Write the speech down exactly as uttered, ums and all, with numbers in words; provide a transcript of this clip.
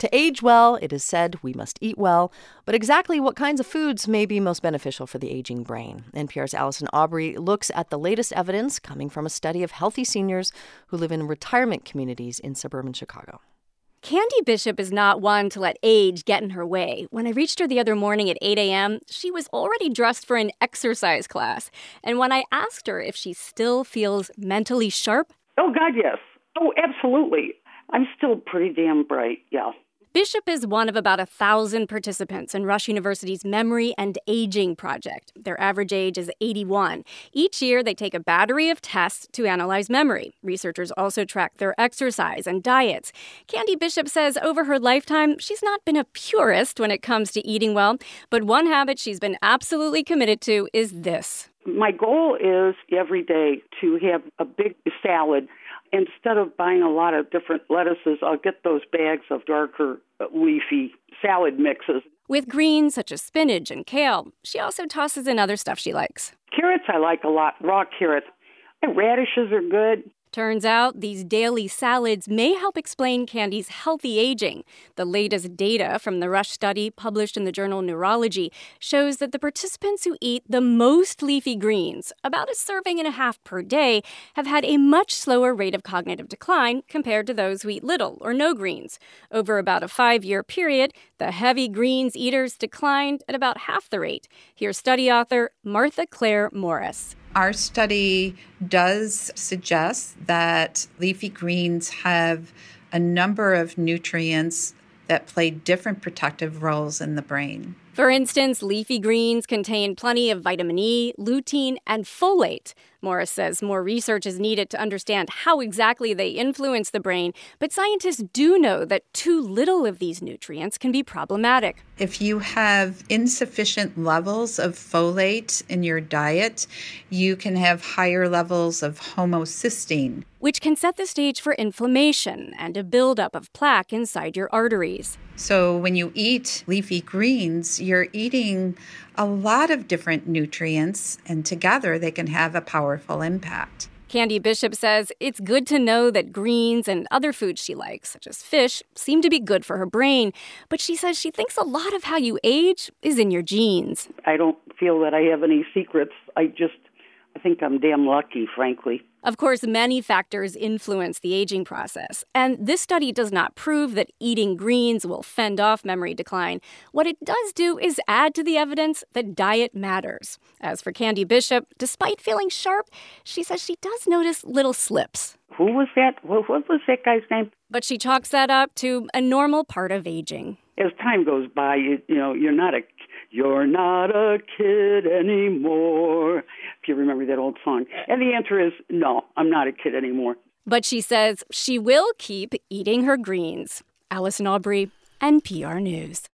To age well, it is said we must eat well, but exactly what kinds of foods may be most beneficial for the aging brain? N P R's Allison Aubrey looks at the latest evidence coming from a study of healthy seniors who live in retirement communities in suburban Chicago. Candy Bishop is not one to let age get in her way. When I reached her the other morning at eight a.m., she was already dressed for an exercise class. And when I asked her if she still feels mentally sharp... Oh, God, yes. Oh, absolutely. I'm still pretty damn bright, yeah. Bishop is one of about a thousand participants in Rush University's Memory and Aging Project. Their average age is eighty-one. Each year, they take a battery of tests to analyze memory. Researchers also track their exercise and diets. Candy Bishop says over her lifetime, she's not been a purist when it comes to eating well, but one habit she's been absolutely committed to is this. My goal is every day to have a big salad. Instead of buying a lot of different lettuces, I'll get those bags of darker leafy salad mixes. With greens such as spinach and kale, she also tosses in other stuff she likes. Carrots I like a lot, raw carrots. Radishes are good. Turns out these daily salads may help explain Candy's healthy aging. The latest data from the Rush study published in the journal Neurology shows that the participants who eat the most leafy greens, about a serving and a half per day, have had a much slower rate of cognitive decline compared to those who eat little or no greens. Over about a five-year period, the heavy greens eaters declined at about half the rate. Here's study author Martha Claire Morris. Our study does suggest that leafy greens have a number of nutrients that play different protective roles in the brain. For instance, leafy greens contain plenty of vitamin E, lutein, and folate. Morris says more research is needed to understand how exactly they influence the brain, but scientists do know that too little of these nutrients can be problematic. If you have insufficient levels of folate in your diet, you can have higher levels of homocysteine, which can set the stage for inflammation and a buildup of plaque inside your arteries. So when you eat leafy greens, you're eating a lot of different nutrients, and together they can have a powerful impact. Candy Bishop says it's good to know that greens and other foods she likes, such as fish, seem to be good for her brain. But she says she thinks a lot of how you age is in your genes. I don't feel that I have any secrets. I just, I think I'm damn lucky, frankly. Of course, many factors influence the aging process, and this study does not prove that eating greens will fend off memory decline. What it does do is add to the evidence that diet matters. As for Candy Bishop, despite feeling sharp, she says she does notice little slips. Who was that? What was that guy's name? But she chalks that up to a normal part of aging. As time goes by, you, you know, you're not a You're not a kid anymore, if you remember that old song. And the answer is no, I'm not a kid anymore. But she says she will keep eating her greens. Allison Aubrey, N P R News.